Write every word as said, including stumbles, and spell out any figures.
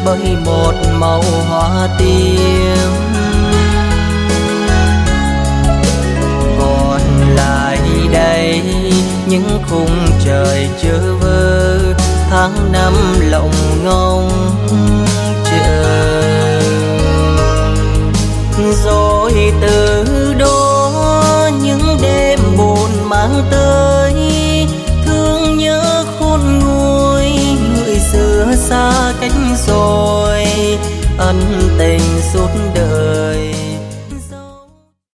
bởi một màu hoa tím. Còn lại đây những khung trời chơ vơ, tháng năm lộng ngóng chờ. Rồi từ đó những đêm buồn mang tới thương nhớ khôn nguôi, người xưa xa cách rồi ân tình suốt đời.